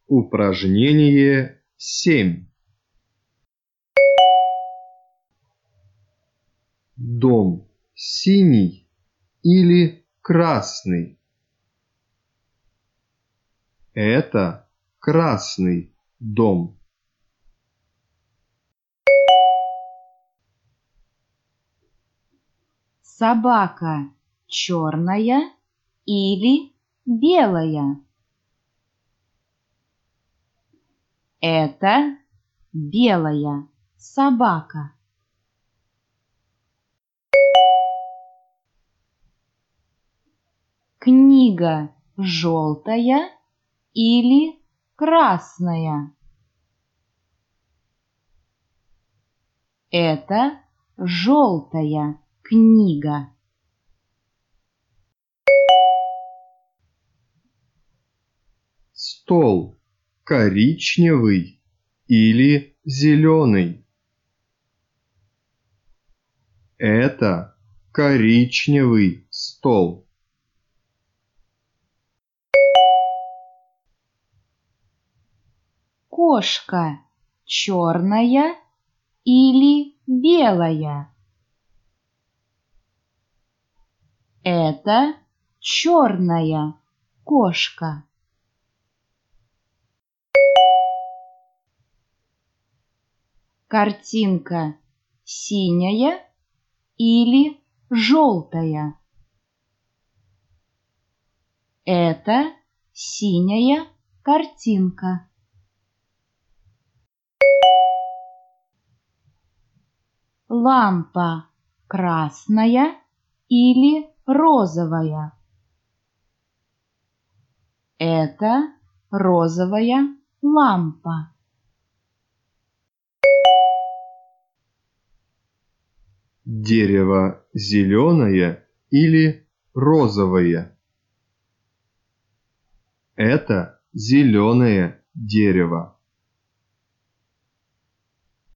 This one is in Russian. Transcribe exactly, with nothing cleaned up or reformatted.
Упражнение семь. Дом синий или красный? Это красный дом. Собака черная или белая? Это белая собака. Книга желтая или красная? Это желтая книга. Стол коричневый или зеленый? Это коричневый стол. Кошка черная или белая? Это черная кошка. Картинка синяя или желтая? Это синяя картинка. Лампа красная или розовая? Это розовая лампа. Дерево зеленое или розовое? Это зеленое дерево.